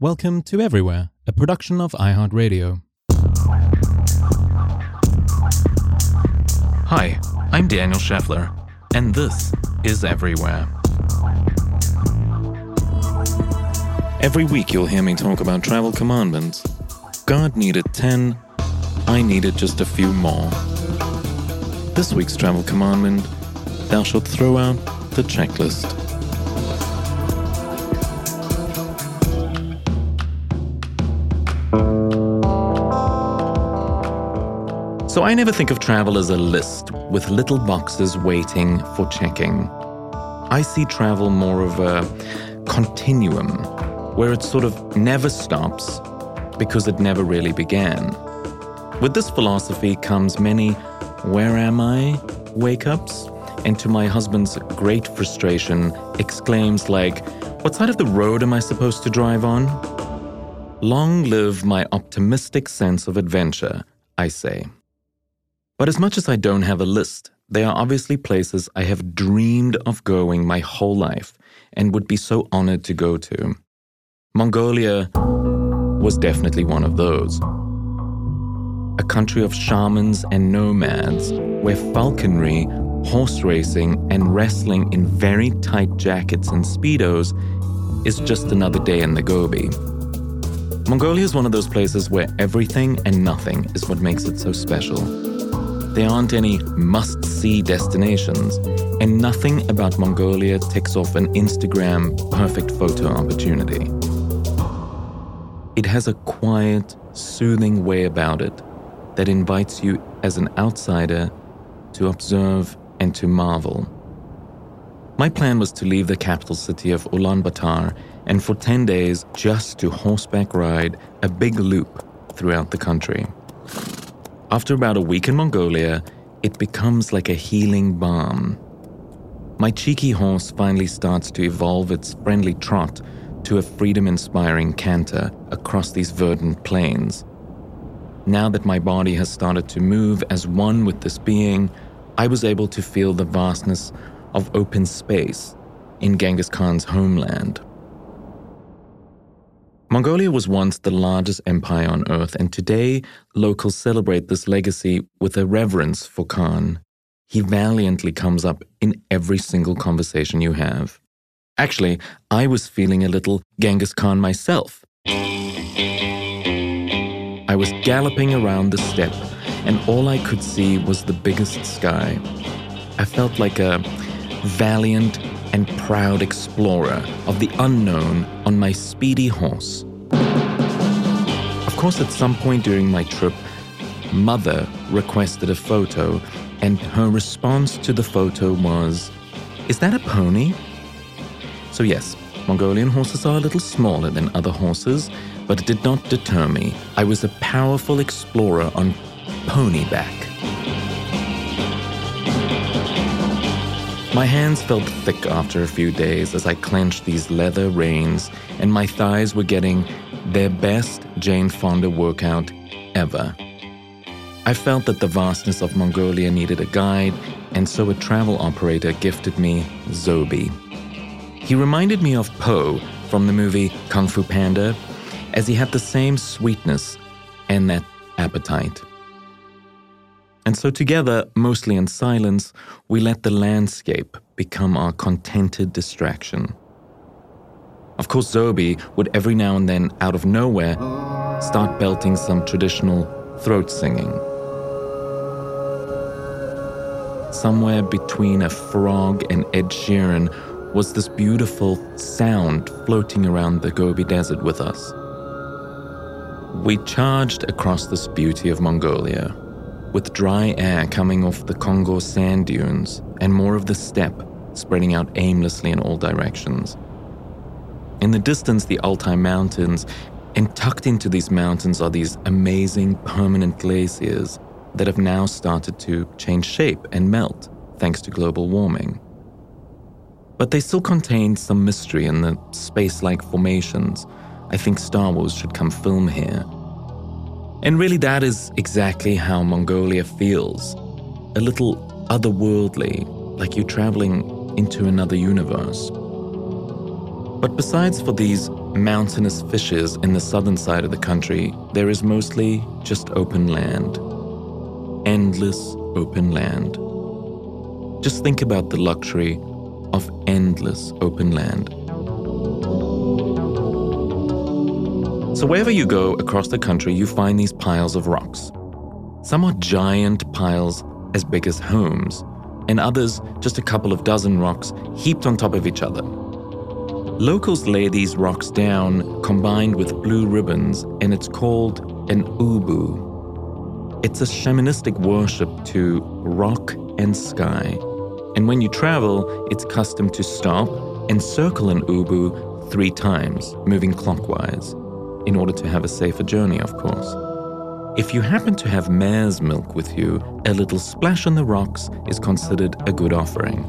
Welcome to Everywhere, a production of iHeartRadio. Hi, I'm Daniel Scheffler, and this is Everywhere. Every week you'll hear me talk about travel commandments. God needed 10, I needed just a few more. This week's travel commandment: thou shalt throw out the checklist. So I never think of travel as a list with little boxes waiting for checking. I see travel more of a continuum where it sort of never stops because it never really began. With this philosophy comes many "where am I?" wake-ups, and to my husband's great frustration, exclaims like, "What side of the road am I supposed to drive on?" Long live my optimistic sense of adventure, I say. But as much as I don't have a list, they are obviously places I have dreamed of going my whole life and would be so honored to go to. Mongolia was definitely one of those. A country of shamans and nomads where falconry, horse racing, and wrestling in very tight jackets and speedos is just another day in the Gobi. Mongolia is one of those places where everything and nothing is what makes it so special. There aren't any must-see destinations, and nothing about Mongolia ticks off an Instagram perfect photo opportunity. It has a quiet, soothing way about it that invites you as an outsider to observe and to marvel. My plan was to leave the capital city of Ulaanbaatar and for 10 days just to horseback ride a big loop throughout the country. After about a week in Mongolia, it becomes like a healing balm. My cheeky horse finally starts to evolve its friendly trot to a freedom-inspiring canter across these verdant plains. Now that my body has started to move as one with this being, I was able to feel the vastness of open space in Genghis Khan's homeland. Mongolia was once the largest empire on earth, and today locals celebrate this legacy with a reverence for Khan. He valiantly comes up in every single conversation you have. Actually, I was feeling a little Genghis Khan myself. I was galloping around the steppe, and all I could see was the biggest sky. I felt like a valiant and proud explorer of the unknown on my speedy horse. Of course, at some point during my trip, Mother requested a photo, and her response to the photo was, "Is that a pony?" So yes, Mongolian horses are a little smaller than other horses, but it did not deter me. I was a powerful explorer on ponyback. My hands felt thick after a few days as I clenched these leather reins, and my thighs were getting their best Jane Fonda workout ever. I felt that the vastness of Mongolia needed a guide, and so a travel operator gifted me Zobi. He reminded me of Po from the movie Kung Fu Panda, as he had the same sweetness and that appetite. And so together, mostly in silence, we let the landscape become our contented distraction. Of course, Zobi would every now and then, out of nowhere, start belting some traditional throat singing. Somewhere between a frog and Ed Sheeran was this beautiful sound floating around the Gobi Desert with us. We charged across this beauty of Mongolia, with dry air coming off the Congo sand dunes and more of the steppe spreading out aimlessly in all directions. In the distance, the Altai Mountains, and tucked into these mountains are these amazing permanent glaciers that have now started to change shape and melt thanks to global warming. But they still contain some mystery in the space-like formations. I think Star Wars should come film here. And really that is exactly how Mongolia feels. A little otherworldly, like you're traveling into another universe. But besides for these mountainous fissures in the southern side of the country, there is mostly just open land. Endless open land. Just think about the luxury of endless open land. So wherever you go across the country, you find these piles of rocks. Some are giant piles as big as homes, and others just a couple of dozen rocks heaped on top of each other. Locals lay these rocks down combined with blue ribbons, and it's called an ubu. It's a shamanistic worship to rock and sky. And when you travel, it's custom to stop and circle an ubu 3 times, moving clockwise, in order to have a safer journey, of course. If you happen to have mare's milk with you, a little splash on the rocks is considered a good offering.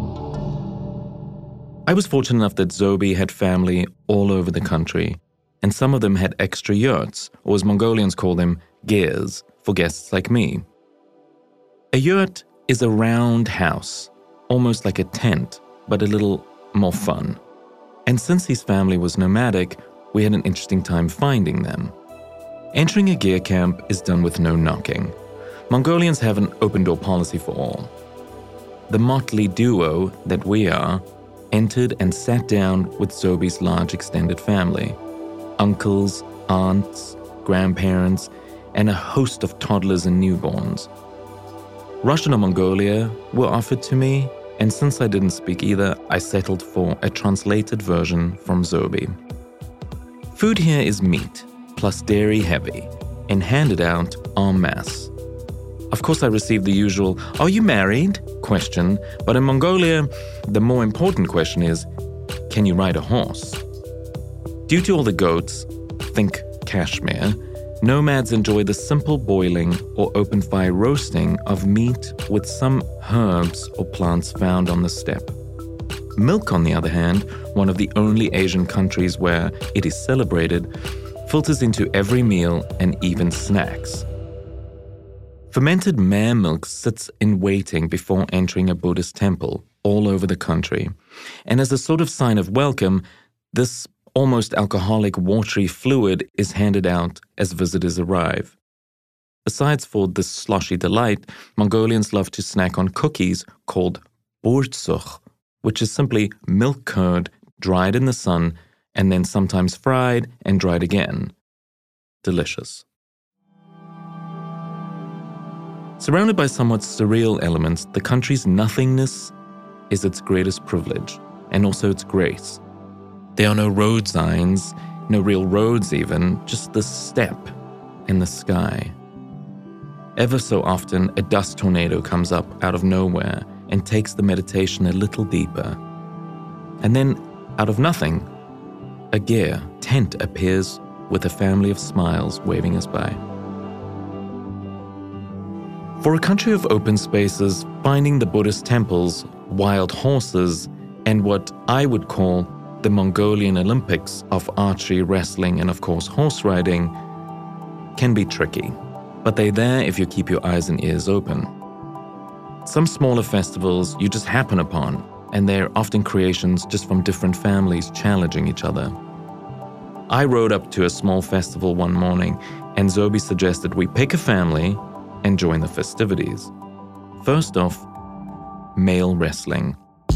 I was fortunate enough that Zobi had family all over the country, and some of them had extra yurts, or as Mongolians call them, gers, for guests like me. A yurt is a round house, almost like a tent, but a little more fun. And since his family was nomadic, we had an interesting time finding them. Entering a ger camp is done with no knocking. Mongolians have an open-door policy for all. The motley duo that we are entered and sat down with Zobi's large extended family. Uncles, aunts, grandparents, and a host of toddlers and newborns. Russian or Mongolia were offered to me, and since I didn't speak either, I settled for a translated version from Zobi. Food here is meat, plus dairy heavy, and handed out en masse. Of course, I received the usual, "Are you married?" question, but in Mongolia, the more important question is, "Can you ride a horse?" Due to all the goats, think Kashmir, nomads enjoy the simple boiling or open fire roasting of meat with some herbs or plants found on the steppe. Milk, on the other hand, one of the only Asian countries where it is celebrated, filters into every meal and even snacks. Fermented mare milk sits in waiting before entering a Buddhist temple all over the country. And as a sort of sign of welcome, this almost alcoholic watery fluid is handed out as visitors arrive. Besides for this sloshy delight, Mongolians love to snack on cookies called burtsukh, which is simply milk curd dried in the sun and then sometimes fried and dried again. Delicious. Surrounded by somewhat surreal elements, the country's nothingness is its greatest privilege, and also its grace. There are no road signs, no real roads even, just the steppe and the sky. Ever so often, a dust tornado comes up out of nowhere and takes the meditation a little deeper. And then, out of nothing, a ger tent appears with a family of smiles waving us by. For a country of open spaces, finding the Buddhist temples, wild horses, and what I would call the Mongolian Olympics of archery, wrestling, and of course horse riding can be tricky. But they're there if you keep your eyes and ears open. Some smaller festivals you just happen upon, and they're often creations just from different families challenging each other. I rode up to a small festival one morning, and Zobi suggested we pick a family and join the festivities. First off, male wrestling.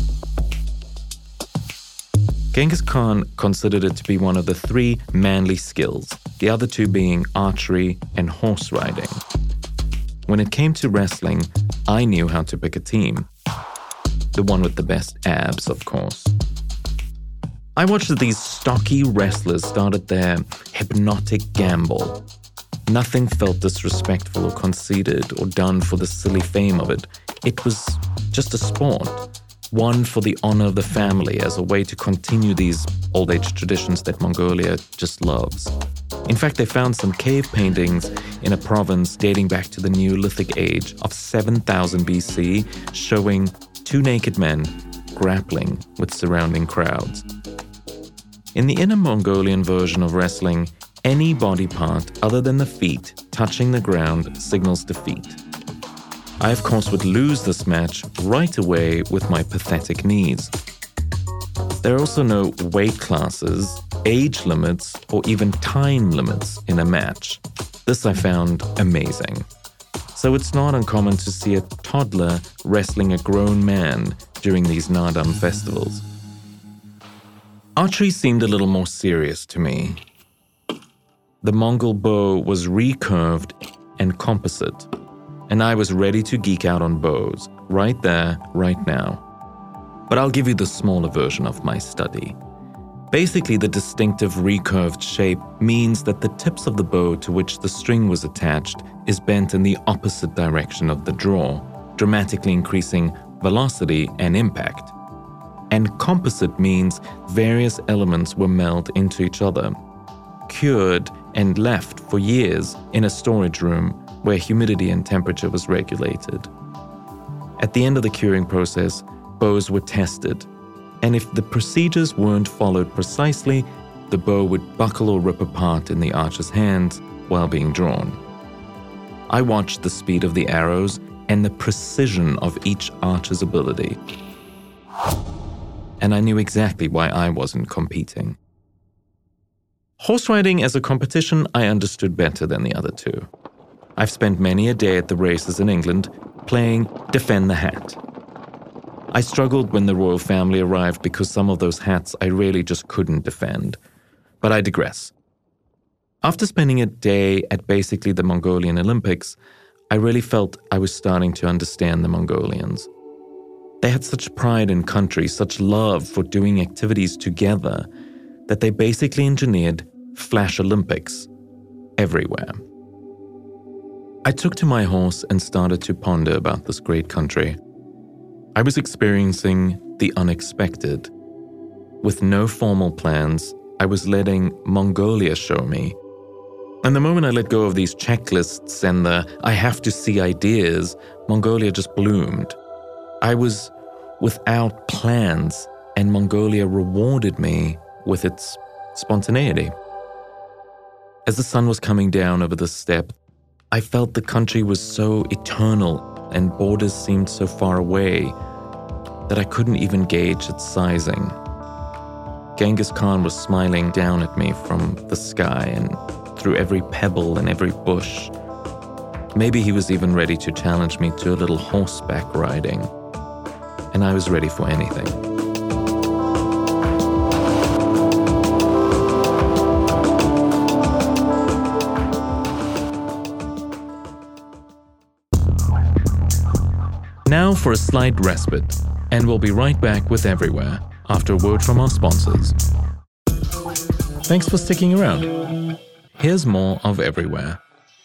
Genghis Khan considered it to be one of the 3 manly skills, the other 2 being archery and horse riding. When it came to wrestling, I knew how to pick a team. The one with the best abs, of course. I watched as these stocky wrestlers started their hypnotic gamble. Nothing felt disrespectful or conceited or done for the silly fame of it. It was just a sport, one for the honor of the family as a way to continue these old-age traditions that Mongolia just loves. In fact, they found some cave paintings in a province dating back to the Neolithic age of 7000 BC, showing 2 naked men grappling with surrounding crowds. In the Inner Mongolian version of wrestling, any body part other than the feet touching the ground signals defeat. I, of course, would lose this match right away with my pathetic knees. There are also no weight classes, age limits or even time limits in a match. This I found amazing. So it's not uncommon to see a toddler wrestling a grown man during these Naadam festivals. Archery seemed a little more serious to me. The Mongol bow was recurved and composite, and I was ready to geek out on bows, right there, right now. But I'll give you the smaller version of my study. Basically, the distinctive recurved shape means that the tips of the bow to which the string was attached is bent in the opposite direction of the draw, dramatically increasing velocity and impact. And composite means various elements were melded into each other, cured and left for years in a storage room where humidity and temperature was regulated. At the end of the curing process, bows were tested, and if the procedures weren't followed precisely, the bow would buckle or rip apart in the archer's hands while being drawn. I watched the speed of the arrows and the precision of each archer's ability, and I knew exactly why I wasn't competing. Horse riding as a competition I understood better than the other two. I've spent many a day at the races in England playing Defend the Hat. I struggled when the royal family arrived because some of those hats I really just couldn't defend. But I digress. After spending a day at basically the Mongolian Olympics, I really felt I was starting to understand the Mongolians. They had such pride in country, such love for doing activities together, that they basically engineered Flash Olympics everywhere. I took to my horse and started to ponder about this great country. I was experiencing the unexpected. With no formal plans, I was letting Mongolia show me. And the moment I let go of these checklists and the I have to see ideas, Mongolia just bloomed. I was without plans, and Mongolia rewarded me with its spontaneity. As the sun was coming down over the steppe, I felt the country was so eternal and borders seemed so far away that I couldn't even gauge its sizing. Genghis Khan was smiling down at me from the sky and through every pebble and every bush. Maybe he was even ready to challenge me to a little horseback riding, and I was ready for anything. Now for a slight respite, and we'll be right back with Everywhere after a word from our sponsors. Thanks for sticking around. Here's more of Everywhere.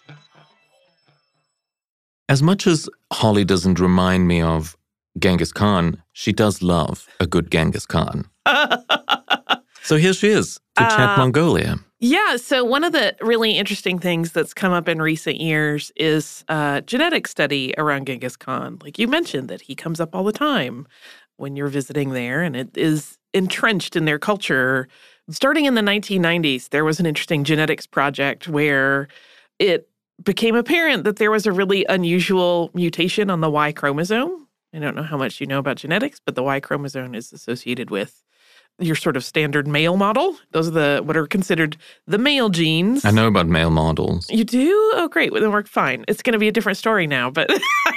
As much as Holly doesn't remind me of Genghis Khan, she does love a good Genghis Khan. So here she is to chat Mongolia. Yeah, so one of the really interesting things that's come up in recent years is genetic study around Genghis Khan. Like you mentioned, that he comes up all the time when you're visiting there, and it is entrenched in their culture. Starting in the 1990s, there was an interesting genetics project where it became apparent that there was a really unusual mutation on the Y chromosome. I don't know how much you know about genetics, but the Y chromosome is associated with your sort of standard male model. Those are what are considered the male genes. I know about male models. You do? Oh, great. Well, then we're fine. It's going to be a different story now. But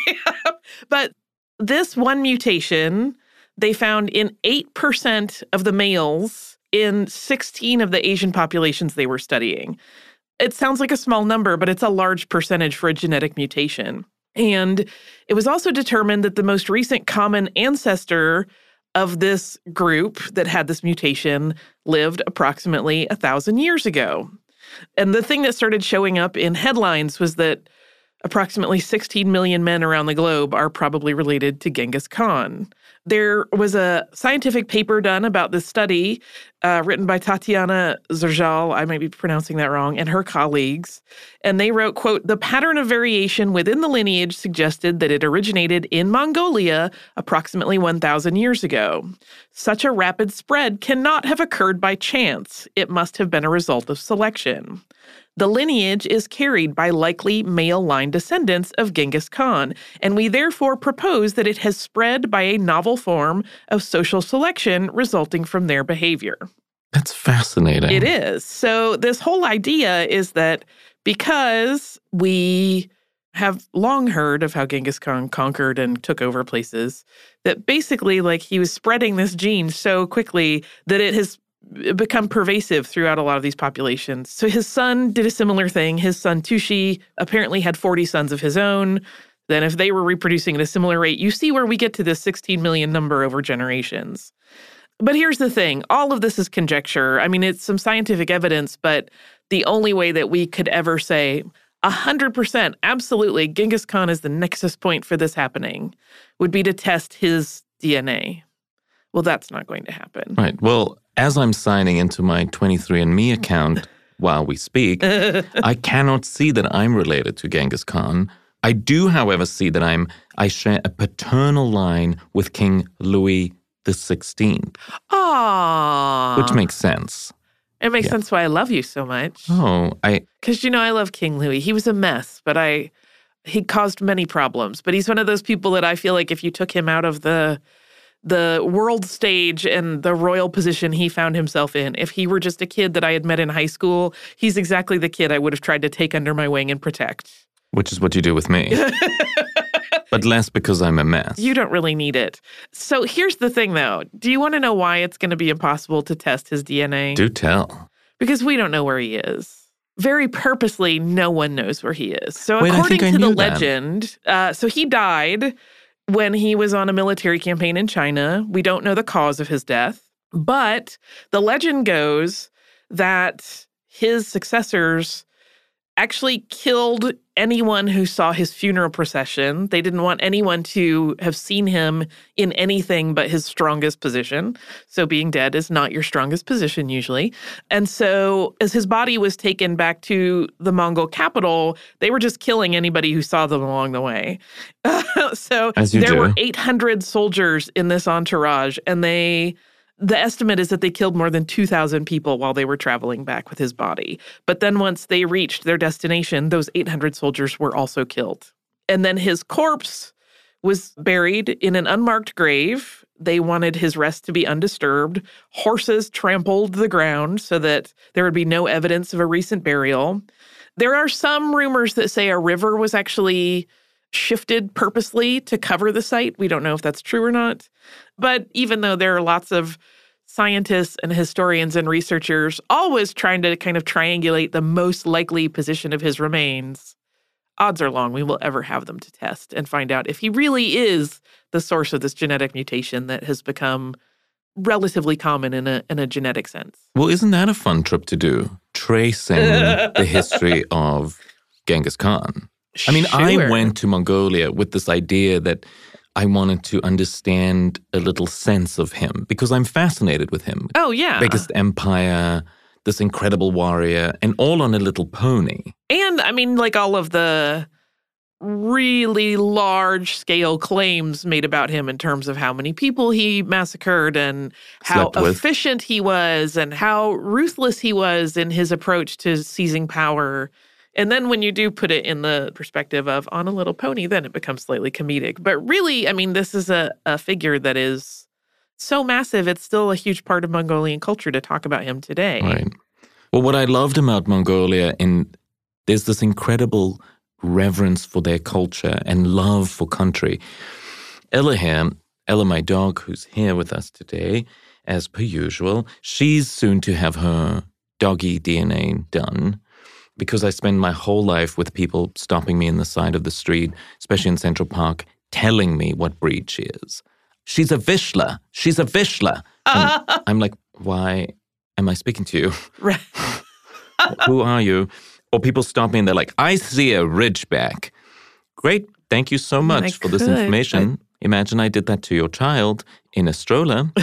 this one mutation, they found in 8% of the males in 16 of the Asian populations they were studying. It sounds like a small number, but it's a large percentage for a genetic mutation. And it was also determined that the most recent common ancestor of this group that had this mutation lived approximately 1,000 years ago. And the thing that started showing up in headlines was that approximately 16 million men around the globe are probably related to Genghis Khan. There was a scientific paper done about this study written by Tatiana Zerjal, I might be pronouncing that wrong, and her colleagues. And they wrote, quote, "The pattern of variation within the lineage suggested that it originated in Mongolia approximately 1,000 years ago. Such a rapid spread cannot have occurred by chance. It must have been a result of selection. The lineage is carried by likely male line descendants of Genghis Khan, and we therefore propose that it has spread by a novel form of social selection resulting from their behavior." That's fascinating. It is. So this whole idea is that because we have long heard of how Genghis Khan conquered and took over places, that basically like he was spreading this gene so quickly that it has become pervasive throughout a lot of these populations. So his son did a similar thing. His son Tushi apparently had 40 sons of his own. Then if they were reproducing at a similar rate, you see where we get to this 16 million number over generations. But here's the thing. All of this is conjecture. I mean, it's some scientific evidence, but the only way that we could ever say 100%, absolutely, Genghis Khan is the nexus point for this happening would be to test his DNA. Well, that's not going to happen. Right. Well, as I'm signing into my 23andMe account while we speak, I cannot see that I'm related to Genghis Khan. I do, however, see that I share a paternal line with King Louis XVI. Aww. Which makes sense. It makes sense why I love you so much. Oh, Because, I love King Louis. He was a mess, but he caused many problems. But he's one of those people that I feel like if you took him out of the world stage and the royal position he found himself in, if he were just a kid that I had met in high school, he's exactly the kid I would have tried to take under my wing and protect. Which is what you do with me. But less because I'm a mess. You don't really need it. So here's the thing, though. Do you want to know why it's going to be impossible to test his DNA? Do tell. Because we don't know where he is. Very purposely, no one knows where he is. So Wait, according to the that. legend, so he died when he was on a military campaign in China. We don't know the cause of his death. But the legend goes that his successors actually killed anyone who saw his funeral procession. They didn't want anyone to have seen him in anything but his strongest position. So being dead is not your strongest position usually. And so as his body was taken back to the Mongol capital, they were just killing anybody who saw them along the way. So there were 800 soldiers in this entourage, and the estimate is that they killed more than 2,000 people while they were traveling back with his body. But then once they reached their destination, those 800 soldiers were also killed. And then his corpse was buried in an unmarked grave. They wanted his rest to be undisturbed. Horses trampled the ground so that there would be no evidence of a recent burial. There are some rumors that say a river was actually shifted purposely to cover the site. We don't know if that's true or not. But even though there are lots of scientists and historians and researchers always trying to kind of triangulate the most likely position of his remains, odds are long we will ever have them to test and find out if he really is the source of this genetic mutation that has become relatively common in a genetic sense. Well, isn't that a fun trip to do? Tracing the history of Genghis Khan. I mean, Sure. I went to Mongolia with this idea that I wanted to understand a little sense of him because I'm fascinated with him. Oh, yeah. Biggest empire, this incredible warrior, and all on a little pony. And, I mean, like all of the really large-scale claims made about him in terms of how many people he massacred and how efficient he was and how ruthless he was in his approach to seizing power. And then when you do put it in the perspective of on a little pony, then it becomes slightly comedic. But really, I mean, this is a figure that is so massive, it's still a huge part of Mongolian culture to talk about him today. Right. Well, what I loved about Mongolia, there's this incredible reverence for their culture and love for country. Ella, my dog, who's here with us today, as per usual, she's soon to have her doggy DNA done. Because I spend my whole life with people stopping me in the side of the street, especially in Central Park, telling me what breed she is. She's a Vizsla. She's a Vizsla. I'm like, why am I speaking to you? Right. Who are you? Or people stop me and they're like, I see a Ridgeback. Great. Thank you so much for this information. Imagine I did that to your child in a stroller.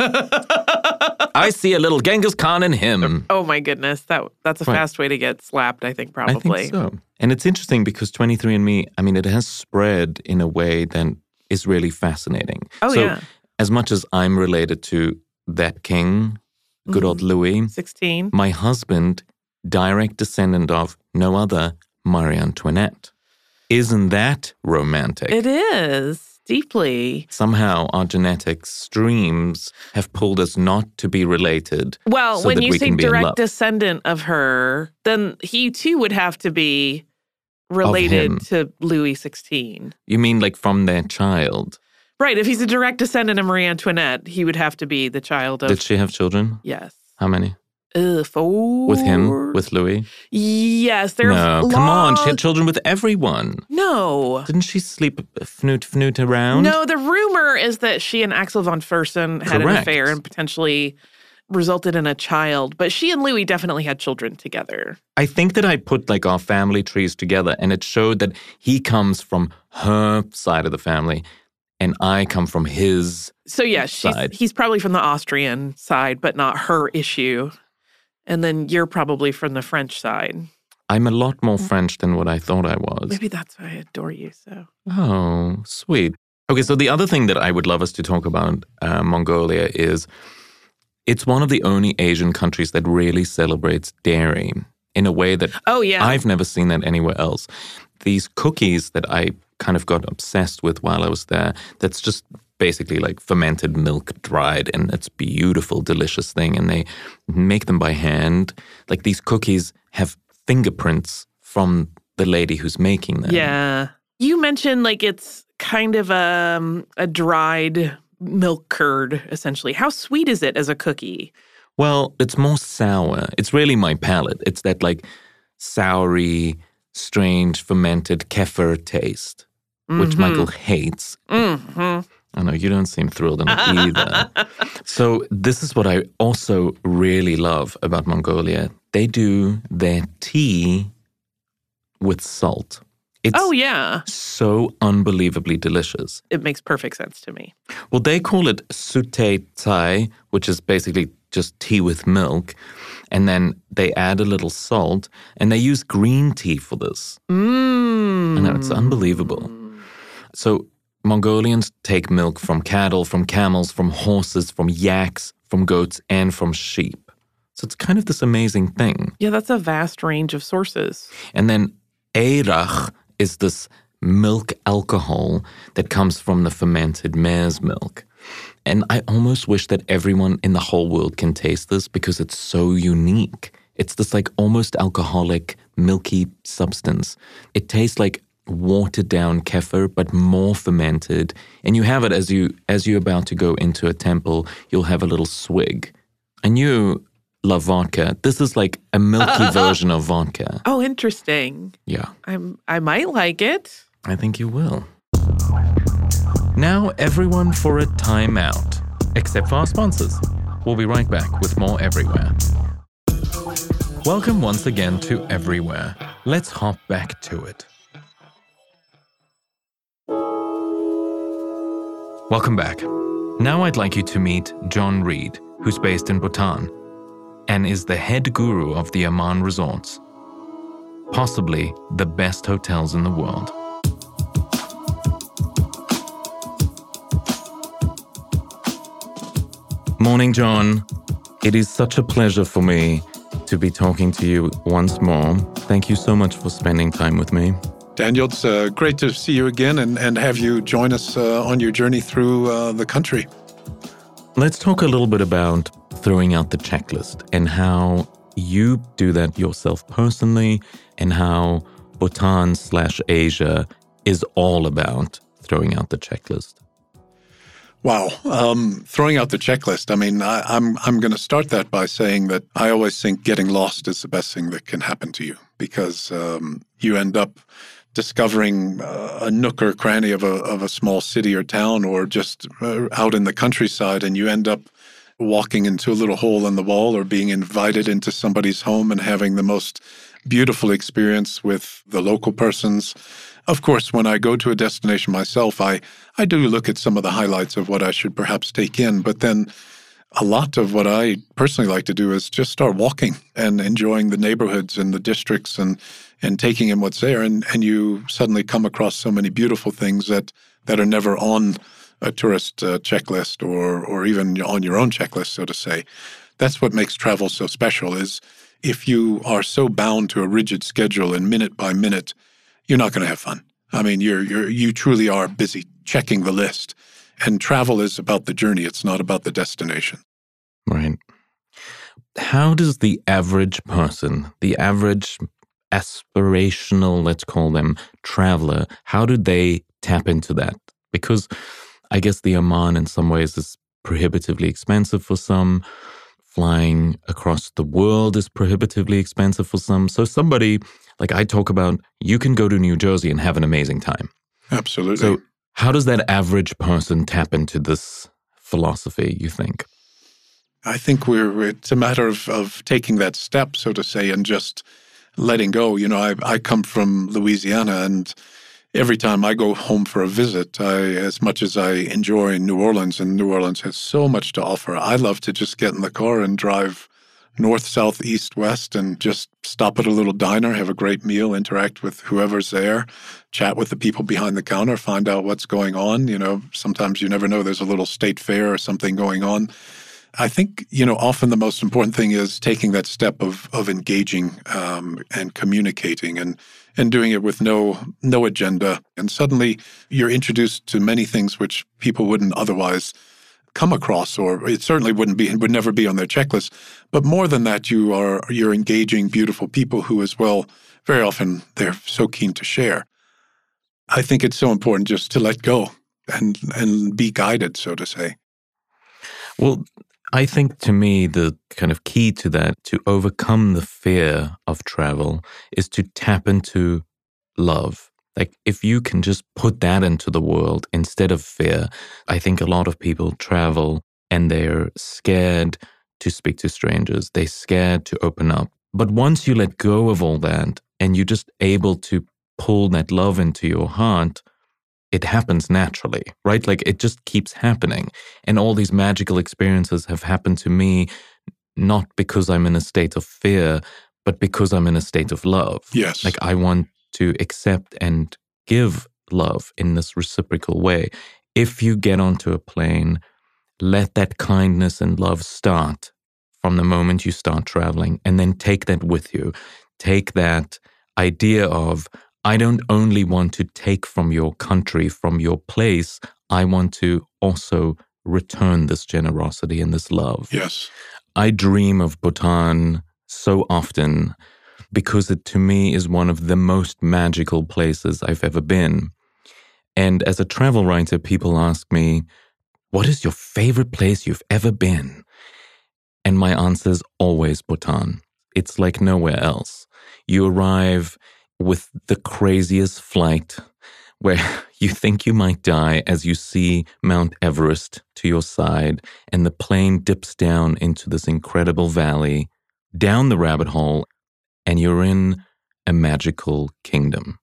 I see a little Genghis Khan in him. Oh, my goodness. That's a fast way to get slapped, I think, probably. I think so. And it's interesting because 23andMe, I mean, it has spread in a way that is really fascinating. Oh, so, yeah. As much as I'm related to that king, good old Louis. 16. My husband, direct descendant of no other, Marie Antoinette. Isn't that romantic? It is. Deeply. Somehow our genetic streams have pulled us not to be related. Well, so when that you we say can be in direct love. descendant of her, then he too would have to be related to Louis XVI. You mean like from their child? Right. If he's a direct descendant of Marie Antoinette, he would have to be the child of... Did she have children? Yes. How many? 4. With him? With Louis? Yes. There's No, come on. She had children with everyone. No. Didn't she sleep fnoot around? No, the rumor is that she and Axel von Fersen had an affair and potentially resulted in a child. But she and Louis definitely had children together. I think that I put like our family trees together and it showed that he comes from her side of the family and I come from his So yeah, side. He's probably from the Austrian side, but not her issue. And then you're probably from the French side. I'm a lot more French than what I thought I was. Maybe that's why I adore you so. Oh, sweet. Okay, so the other thing that I would love us to talk about Mongolia is it's one of the only Asian countries that really celebrates dairy in a way that I've never seen that anywhere else. These cookies that I kind of got obsessed with while I was there, that's just basically like fermented milk dried, and it's beautiful, delicious thing. And they make them by hand. Like these cookies have fingerprints from the lady who's making them. Yeah. You mentioned like it's kind of a dried milk curd, essentially. How sweet is it as a cookie? Well, it's more sour. It's really my palate. It's that like soury, strange, fermented kefir taste, which Michael hates. Mm-hmm. I know, you don't seem thrilled enough either. So this is what I also really love about Mongolia. They do their tea with salt. It's so unbelievably delicious. It makes perfect sense to me. Well, they call it sute tsai, which is basically just tea with milk. And then they add a little salt, and they use green tea for this. I know, it's unbelievable. So Mongolians take milk from cattle, from camels, from horses, from yaks, from goats, and from sheep. So it's kind of this amazing thing. Yeah, that's a vast range of sources. And then eirach is this milk alcohol that comes from the fermented mare's milk. And I almost wish that everyone in the whole world can taste this because it's so unique. It's this like almost alcoholic, milky substance. It tastes like watered down kefir, but more fermented. And you have it as you're about to go into a temple, you'll have a little swig. And you love vodka. This is like a milky version of vodka. Oh, interesting. Yeah. I might like it. I think you will. Now everyone for a timeout, except for our sponsors. We'll be right back with more Everywhere. Welcome once again to Everywhere. Let's hop back to it. Welcome back. Now I'd like you to meet John Reed, who's based in Bhutan and is the head guru of the Aman Resorts, possibly the best hotels in the world. Morning, John. It is such a pleasure for me to be talking to you once more. Thank you so much for spending time with me. Daniel, it's great to see you again and have you join us on your journey through the country. Let's talk a little bit about throwing out the checklist and how you do that yourself personally and how Bhutan/Asia is all about throwing out the checklist. Wow. Throwing out the checklist. I mean, I'm going to start that by saying that I always think getting lost is the best thing that can happen to you because you end up discovering a nook or cranny of a small city or town or just out in the countryside, and you end up walking into a little hole in the wall or being invited into somebody's home and having the most beautiful experience with the local persons. Of course, when I go to a destination myself, I do look at some of the highlights of what I should perhaps take in, but then a lot of what I personally like to do is just start walking and enjoying the neighborhoods and the districts and taking in what's there. And you suddenly come across so many beautiful things that are never on a tourist checklist or even on your own checklist, so to say. That's what makes travel so special is if you are so bound to a rigid schedule and minute by minute, you're not going to have fun. I mean, you truly are busy checking the list. And travel is about the journey. It's not about the destination. Right. How does the average person, the average aspirational, let's call them, traveler, how do they tap into that? Because I guess the Oman in some ways is prohibitively expensive for some. Flying across the world is prohibitively expensive for some. So somebody, like I talk about, you can go to New Jersey and have an amazing time. Absolutely. So how does that average person tap into this philosophy, you think? I think it's a matter of taking that step, so to say, and just letting go. You know, I come from Louisiana, and every time I go home for a visit, as much as I enjoy New Orleans, and New Orleans has so much to offer, I love to just get in the car and drive north, south, east, west, and just stop at a little diner, have a great meal, interact with whoever's there, chat with the people behind the counter, find out what's going on. You know, sometimes you never know, there's a little state fair or something going on. I think, you know, often the most important thing is taking that step of engaging and communicating and doing it with no agenda. And suddenly you're introduced to many things which people wouldn't otherwise come across, or it certainly would never be on their checklist. But more than that, you're engaging beautiful people who, as well, very often they're so keen to share. I think it's so important just to let go and be guided, so to say. Well, I think to me, the kind of key to that, to overcome the fear of travel, is to tap into love. Like if you can just put that into the world instead of fear. I think a lot of people travel and they're scared to speak to strangers. They're scared to open up. But once you let go of all that and you're just able to pull that love into your heart, it happens naturally, right? Like it just keeps happening. And all these magical experiences have happened to me, not because I'm in a state of fear, but because I'm in a state of love. Yes. Like I want to accept and give love in this reciprocal way. If you get onto a plane, let that kindness and love start from the moment you start traveling, and then take that with you. Take that idea of, I don't only want to take from your country, from your place, I want to also return this generosity and this love. Yes. I dream of Bhutan so often because it to me is one of the most magical places I've ever been. And as a travel writer, people ask me, what is your favorite place you've ever been? And my answer is always Bhutan. It's like nowhere else. You arrive with the craziest flight where you think you might die as you see Mount Everest to your side, and the plane dips down into this incredible valley, down the rabbit hole, and you're in a magical kingdom.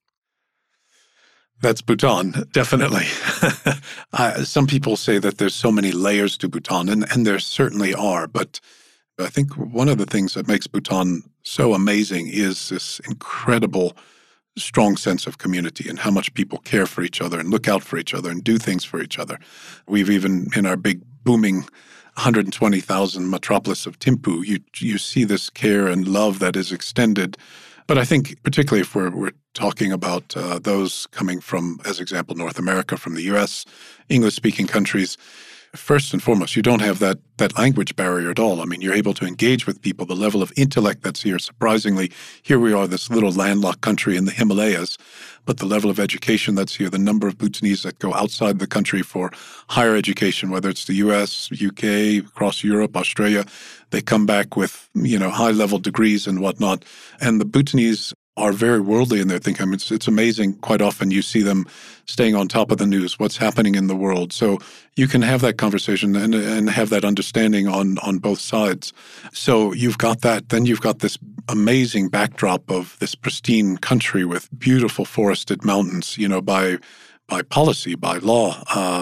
That's Bhutan, definitely. Some people say that there's so many layers to Bhutan, and there certainly are, but I think one of the things that makes Bhutan so amazing is this incredible, strong sense of community and how much people care for each other and look out for each other and do things for each other. We've even, in our big booming 120,000 metropolis of Thimphu, you see this care and love that is extended. But I think particularly if we're talking about those coming from, as example, North America, from the U.S., English-speaking countries, first and foremost, you don't have that language barrier at all. I mean, you're able to engage with people. The level of intellect that's here, surprisingly, here we are, this little landlocked country in the Himalayas, but the level of education that's here, the number of Bhutanese that go outside the country for higher education, whether it's the U.S., U.K., across Europe, Australia, they come back with, high-level degrees and whatnot. And the Bhutanese are very worldly in their thinking. I mean, it's amazing. Quite often you see them staying on top of the news, what's happening in the world. So you can have that conversation and have that understanding on both sides. So you've got that. Then you've got this amazing backdrop of this pristine country with beautiful forested mountains, by policy, by law.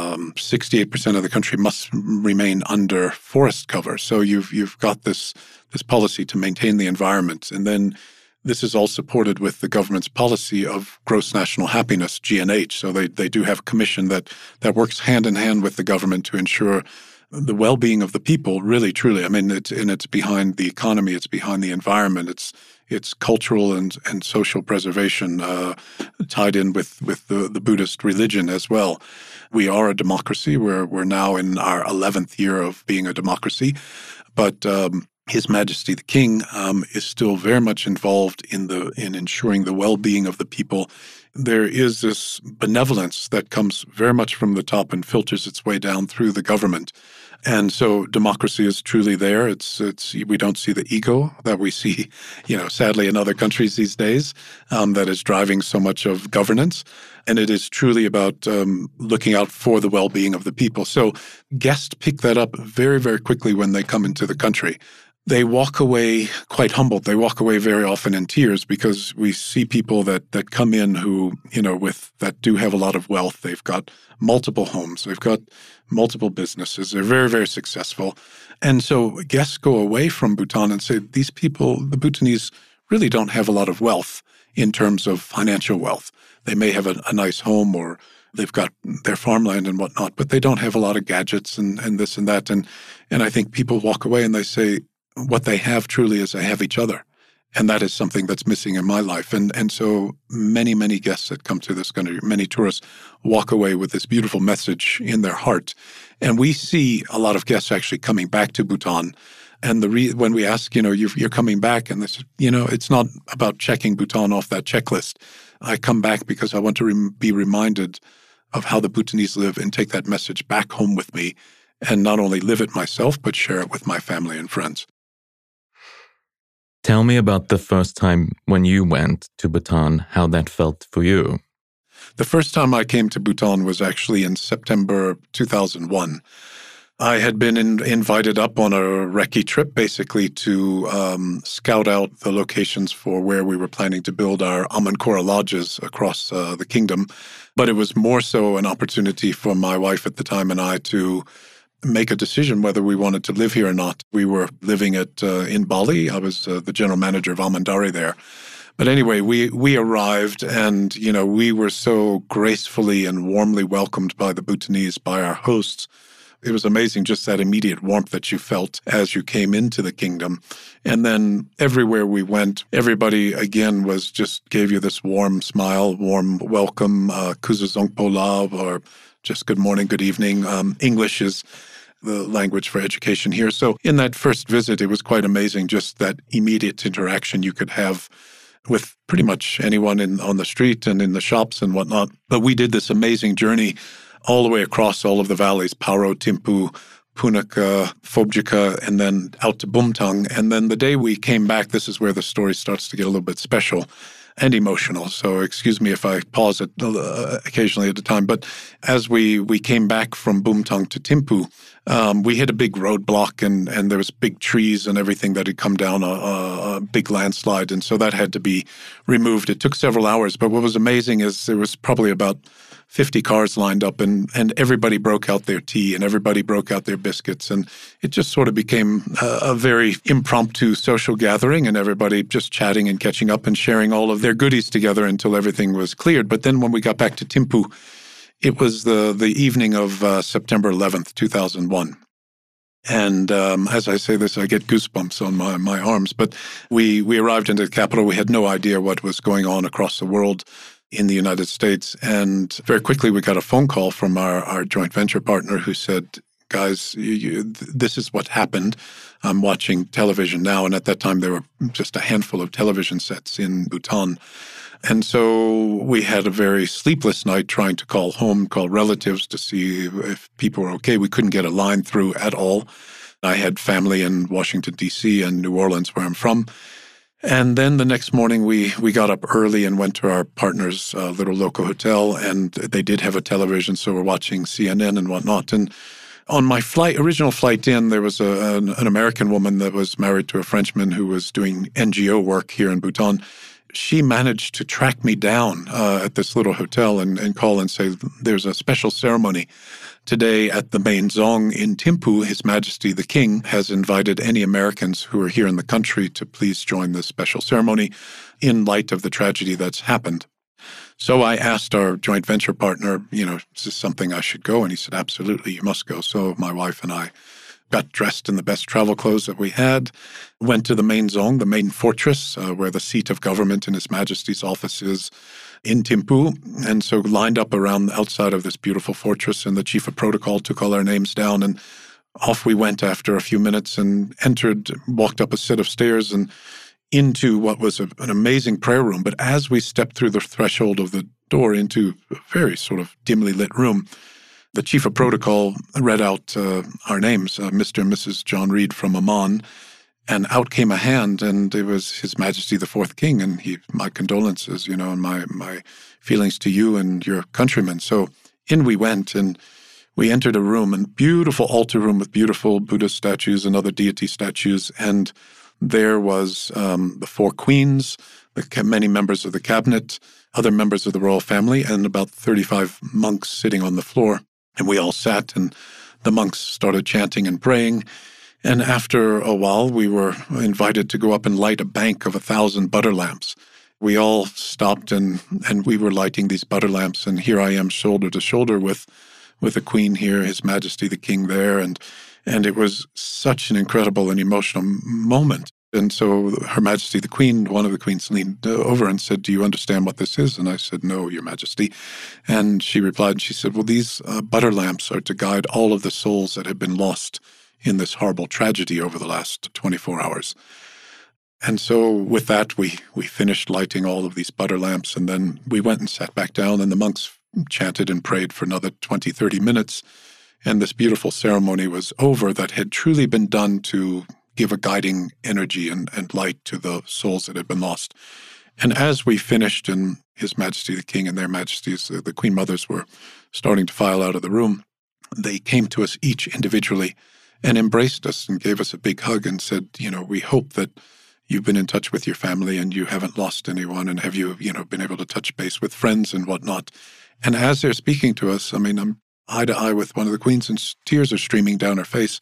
68% of the country must remain under forest cover. So you've got this policy to maintain the environment. And then this is all supported with the government's policy of gross national happiness, GNH. So they do have a commission that works hand in hand with the government to ensure the well-being of the people, really, truly. I mean, it's behind the economy, it's behind the environment, its cultural and social preservation tied in with the Buddhist religion as well. We are a democracy. We're now in our 11th year of being a democracy, but His Majesty the King is still very much involved in ensuring the well-being of the people. There is this benevolence that comes very much from the top and filters its way down through the government. And so democracy is truly there. We don't see the ego that we see, sadly in other countries these days, that is driving so much of governance. And it is truly about looking out for the well-being of the people. So guests pick that up very, very quickly when they come into the country. They walk away quite humbled. They walk away very often in tears because we see people that come in who, that do have a lot of wealth. They've got multiple homes. They've got multiple businesses. They're very, very successful. And so guests go away from Bhutan and say, these people, the Bhutanese, really don't have a lot of wealth in terms of financial wealth. They may have a nice home or they've got their farmland and whatnot, but they don't have a lot of gadgets and this and that. And I think people walk away and they say, what they have truly is they have each other. And that is something that's missing in my life. And so many, many guests that come to this country, many tourists walk away with this beautiful message in their heart. And we see a lot of guests actually coming back to Bhutan. And when we ask, you're coming back, and they say, it's not about checking Bhutan off that checklist. I come back because I want to be reminded of how the Bhutanese live and take that message back home with me and not only live it myself, but share it with my family and friends. Tell me about the first time when you went to Bhutan, how that felt for you. The first time I came to Bhutan was actually in September 2001. I had been invited up on a recce trip, basically to scout out the locations for where we were planning to build our Amankora lodges across the kingdom. But it was more so an opportunity for my wife at the time and I to make a decision whether we wanted to live here or not. We were living in Bali. I was the general manager of Amandari there. But anyway, we arrived and, we were so gracefully and warmly welcomed by the Bhutanese, by our hosts. It was amazing, just that immediate warmth that you felt as you came into the kingdom. And then everywhere we went, everybody, again, gave you this warm smile, warm welcome, Kuzazongpo Lab, or just good morning, good evening. English is the language for education here. So in that first visit, it was quite amazing, just that immediate interaction you could have with pretty much anyone on the street and in the shops and whatnot. But we did this amazing journey all the way across all of the valleys, Paro, Thimphu, Punakha, Phobjikha, and then out to Bumthang. And then the day we came back, this is where the story starts to get a little bit special and emotional. So excuse me if I pause it occasionally at a time. But as we came back from Bumthang to Thimphu, we hit a big roadblock and there was big trees and everything that had come down, a big landslide. And so that had to be removed. It took several hours. But what was amazing is there was probably about 50 cars lined up and everybody broke out their tea and everybody broke out their biscuits. And it just sort of became a very impromptu social gathering and everybody just chatting and catching up and sharing all of their goodies together until everything was cleared. But then when we got back to Thimphu, it was the evening of September 11th, 2001. And as I say this, I get goosebumps on my arms. But we arrived into the capital. We had no idea what was going on across the world in the United States. And very quickly, we got a phone call from our joint venture partner who said, guys, this is what happened. I'm watching television now. And at that time, there were just a handful of television sets in Bhutan. And so we had a very sleepless night trying to call home, call relatives to see if people were okay. We couldn't get a line through at all. I had family in Washington, D.C. and New Orleans, where I'm from. And then the next morning, we got up early and went to our partner's little local hotel, and they did have a television, so we're watching CNN and whatnot. And on my original flight in, there was an American woman that was married to a Frenchman who was doing NGO work here in Bhutan. She managed to track me down at this little hotel and call and say, there's a special ceremony today at the main Dzong in Thimphu. His Majesty the King has invited any Americans who are here in the country to please join this special ceremony in light of the tragedy that's happened. So I asked our joint venture partner, is this something I should go? And he said, absolutely, you must go. So my wife and I got dressed in the best travel clothes that we had, went to the main zone, the main fortress, where the seat of government in His Majesty's office is in Thimphu. And so lined up around outside of this beautiful fortress, and the chief of protocol took all our names down, and off we went after a few minutes and walked up a set of stairs and into what was an amazing prayer room. But as we stepped through the threshold of the door into a very sort of dimly lit room, the chief of protocol read out our names, Mr. and Mrs. John Reed from Amman, and out came a hand, and it was His Majesty the Fourth King, and my condolences, and my feelings to you and your countrymen. So in we went, and we entered a room, a beautiful altar room with beautiful Buddha statues and other deity statues, and there was the four queens, many members of the cabinet, other members of the royal family, and about 35 monks sitting on the floor. And we all sat, and the monks started chanting and praying. And after a while, we were invited to go up and light a bank of 1,000 butter lamps. We all stopped, and we were lighting these butter lamps. And here I am, shoulder to shoulder with the Queen here, His Majesty the King there, and it was such an incredible and emotional moment. And so Her Majesty the Queen, one of the queens, leaned over and said, "Do you understand what this is?" And I said, "No, Your Majesty." And she replied, and she said, "Well, these butter lamps are to guide all of the souls that have been lost in this horrible tragedy over the last 24 hours. And so with that, we finished lighting all of these butter lamps, and then we went and sat back down, and the monks chanted and prayed for another 20, 30 minutes. And this beautiful ceremony was over that had truly been done to give a guiding energy and light to the souls that had been lost. And as we finished, and His Majesty the King and their Majesties, the Queen Mothers, were starting to file out of the room, they came to us each individually and embraced us and gave us a big hug and said, "We hope that you've been in touch with your family and you haven't lost anyone, and have you, been able to touch base with friends and whatnot." And as they're speaking to us, I'm eye to eye with one of the queens, and tears are streaming down her face.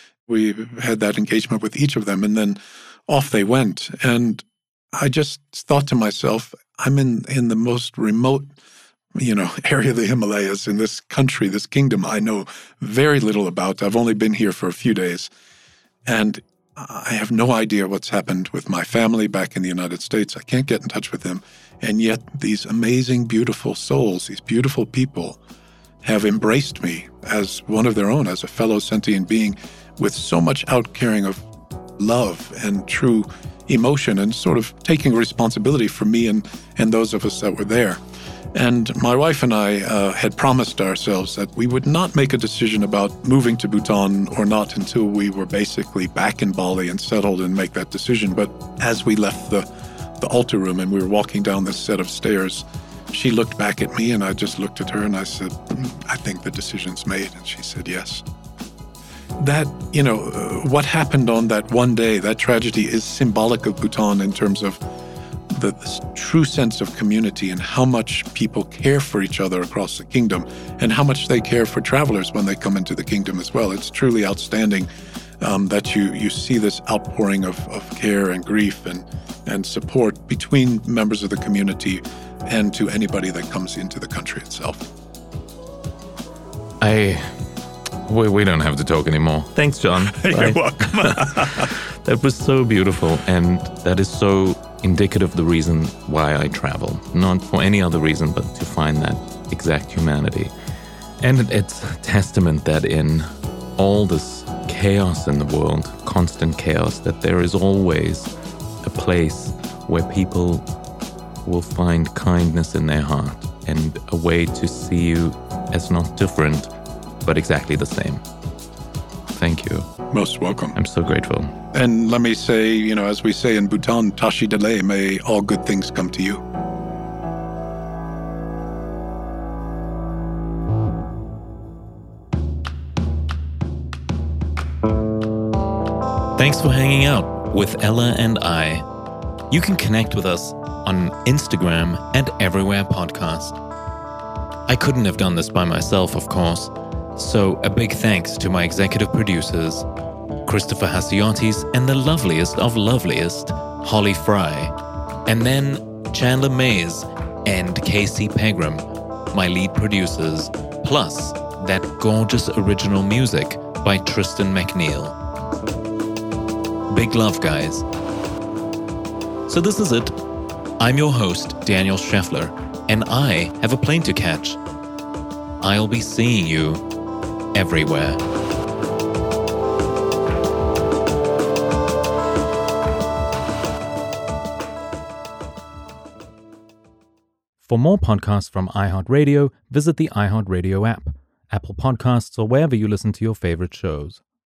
We had that engagement with each of them, and then off they went. And I just thought to myself, I'm in the most remote, area of the Himalayas, in this country, this kingdom I know very little about. I've only been here for a few days, and I have no idea what's happened with my family back in the United States. I can't get in touch with them. And yet these amazing, beautiful souls, these beautiful people, have embraced me as one of their own, as a fellow sentient being, with so much outcaring of love and true emotion, and sort of taking responsibility for me and those of us that were there. And my wife and I had promised ourselves that we would not make a decision about moving to Bhutan or not until we were basically back in Bali and settled and make that decision. But as we left the altar room and we were walking down this set of stairs, she looked back at me, and I just looked at her and I said, "I think the decision's made." And she said, "Yes." That, what happened on that one day, that tragedy, is symbolic of Bhutan in terms of the true sense of community and how much people care for each other across the kingdom, and how much they care for travelers when they come into the kingdom as well. It's truly outstanding that you see this outpouring of care and grief and support between members of the community and to anybody that comes into the country itself. We don't have to talk anymore. Thanks, John. You're welcome. That was so beautiful, and that is so indicative of the reason why I travel. Not for any other reason, but to find that exact humanity. And it's a testament that in all this chaos in the world, constant chaos, that there is always a place where people will find kindness in their heart and a way to see you as not different, but exactly the same. Thank you. Most welcome. I'm so grateful. And let me say, as we say in Bhutan, Tashi Dele, may all good things come to you. Thanks for hanging out with Ella and I. You can connect with us on Instagram and Everywhere Podcast. I couldn't have done this by myself, of course. So a big thanks to my executive producers, Christopher Hasiotis, and the loveliest of loveliest, Holly Fry. And then Chandler Mays and Casey Pegram, my lead producers, plus that gorgeous original music by Tristan McNeil. Big love, guys. So this is it. I'm your host, Daniel Scheffler, and I have a plane to catch. I'll be seeing you everywhere. For more podcasts from iHeartRadio, visit the iHeartRadio app, Apple Podcasts, or wherever you listen to your favorite shows.